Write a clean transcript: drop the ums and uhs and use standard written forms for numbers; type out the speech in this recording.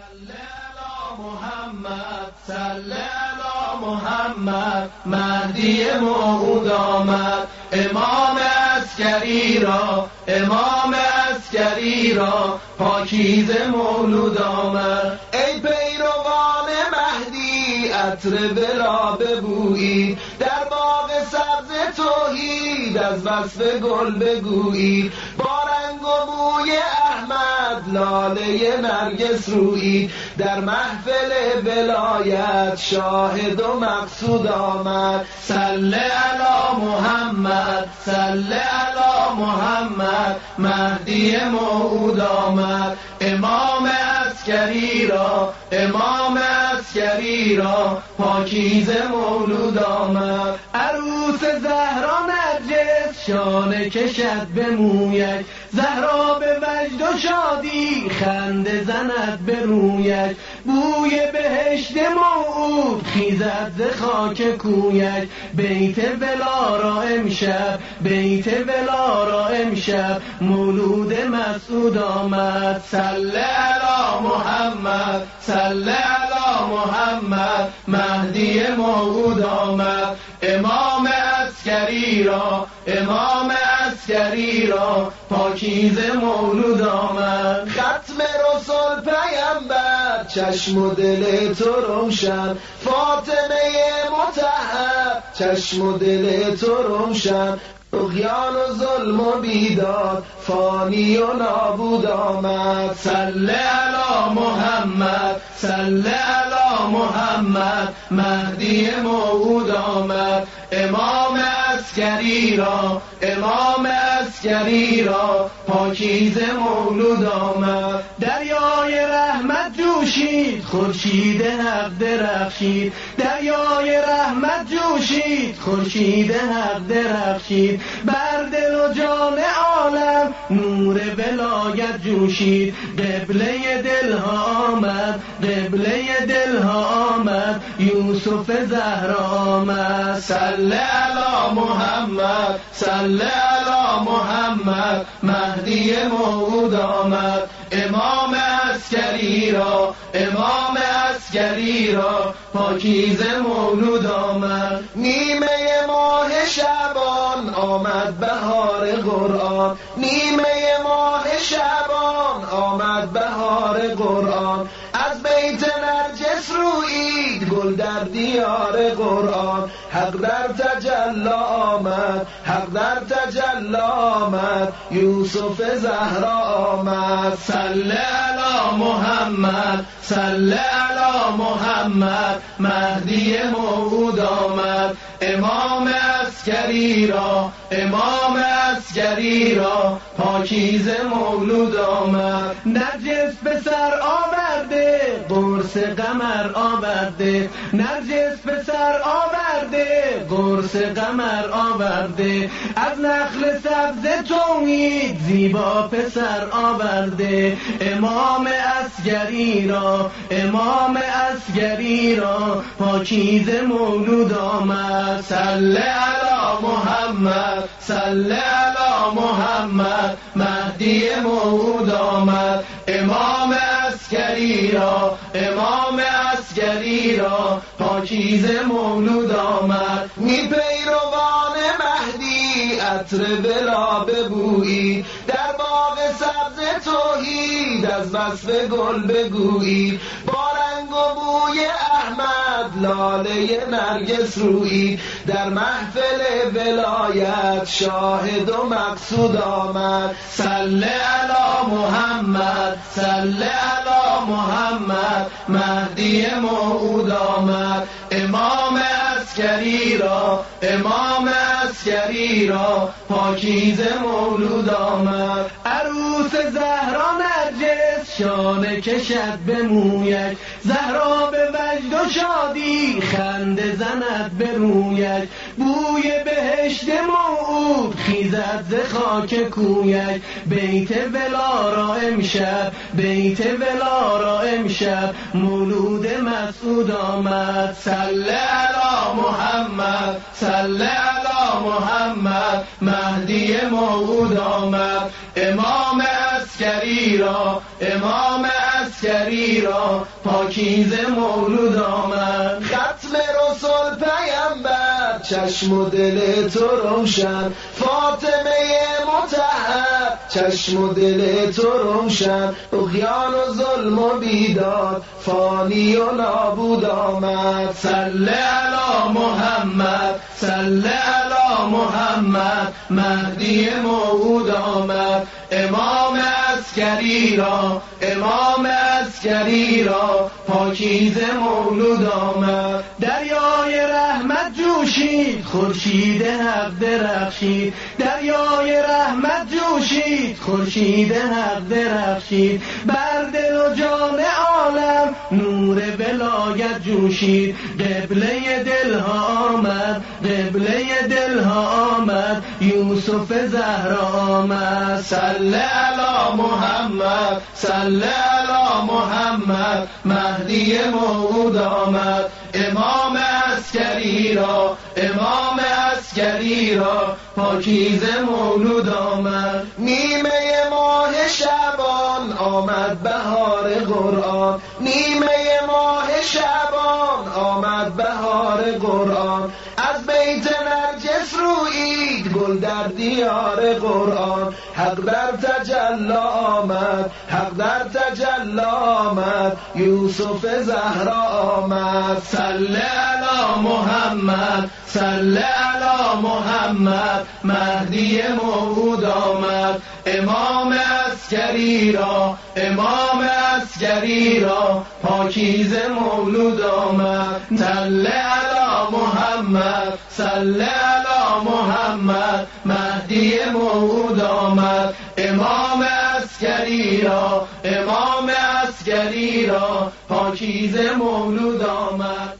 صل علی محمد صل علی محمد مهدی موعود آمد امام عسکری را امام عسکری را پاکیزه مولود آمد ای پیروان مهدی عطر بلا ببویید در باغ سبز توحید از وصف گل بگویید با رنگ و بوی احمد لاله نرگس رویید در محفل ولایت شاهد و مقصود آمد صل علی محمد صل علی محمد مهدی موعود آمد امام عسکری را امام عسکری را پاکیزه مولود آمد عروس زهرا نرجس شانه کشد به مویش زهرا به وجد و شادی خنده زند به رویش بوی بهشت موعود خیزد ز خاک کویش بیت ولا را امشب بیت ولا را امشب مولود مسعود آمد صل علی محمد صل علی محمد مهدی موعود آمد امام عسکری را امام عسکری را پاکیزه مولود آمد ختم رسول پیامبر چشم و دل تو روشن فاطمه مطهر چشم و دل تو روشن طغیان و ظلم و بیداد فانی و نابود آمد صل علی محمد صل علی محمد مهدی موعود آمد امام عسکری را امام عسکری را پاکیزه مولود آمد دریای رحمت جوشید خورشید حق درخشید دریای رحمت جوشید خورشید حق درخشید بر دل و جان عالم نور ولایت جوشید قبله دلها آمد قبله دلها آمد یوسف زهرا آمد صل علی محمد صل علی محمد مهدی موعود آمد امام عسکری را امام عسکری را پاکیزه مولود آمد نیمه ماه شعبان آمد بهار قرآن نیمه ماه شعبان آمد بهار قرآن از بیت نرجس رویید گل در دیار قرآن حق در تجلا آمد حق در تجلا آمد یوسف زهرا آمد صل علی محمد صل علی محمد مهدی موعود آمد امام عسکری را امام عسکری را پاکیزه مولود آمد نرجس به سر آورده قرص قمر آورده نرجس به سر آورده قرص قمر آورده از نخل سبز توحید زیبا پسر آورده امام عسکری را امام عسکری را پاکیزه مولود آمد صل علی محمد صل علی محمد مهدی موعود آمد امام عسکری را امام عسکری را پاکیزه مولود آمد می پیروان مهدی عطر بلا ببویید در باغ سبز توحید از وصف گل بگویید با رنگ و بوی احمد لاله نرگس رویید در محفل ولایت شاهد و مقصود آمد صل علی محمد صل علی محمد مهدی موعود آمد امام عسکری را امام عسکری را پاکیزه مولود آمد عروس زهرا نرجس شانه کشد به مویش زهرا به وجد و شادی خنده زند به رویش بوی بهشت موعود خیزد ز خاک کویش بیت ولا را امشب بیت ولا را امشب مولود مسعود آمد صل علی محمد صل علی محمد مهدی موعود آمد امام عسکری را امام عسکری را پاکیزه مولود آمد. ختم رسول پیامبر چشم و دل تو روشن، فاطمه مطهر چشم و دل تو روشن، طغیان و ظلم و بیداد فانی و نابود آمد. صل علی محمد صل علی محمد مهدی موعود آمد. امام عسکری را امام عسکری را پاکیزه مولود آمد. دریای رحمت جوشید خورشید حق درخشید، دریای رحمت جوشید خورشید حق درخشید، بر دل و جان عالم نور ولایت جوشید. قبله دلها آمد قبله دلها آمد، یوسف زهرا آمد. صل علی محمد صل علی محمد مهدی موعود آمد. امام عسکری را امام عسکری را پاکیزه مولود آمد. نیمه ماه شعبان آمد بهار قرآن، نیمه ماه شعبان آمد بهار قرآن، از بیت نرجس رویید گل در دیار قرآن. حق در تجلی آمد حق در تجلی آمد، یوسف زهرا آمد. صل علی محمد صل علی محمد مهدی موعود آمد. امام عسکری را امام عسکری را پاکیزه مولود آمد. صل علی محمد صل علی محمد مهدی موعود آمد. امام عسکری را امام عسکری را پاکیزه مولود آمد.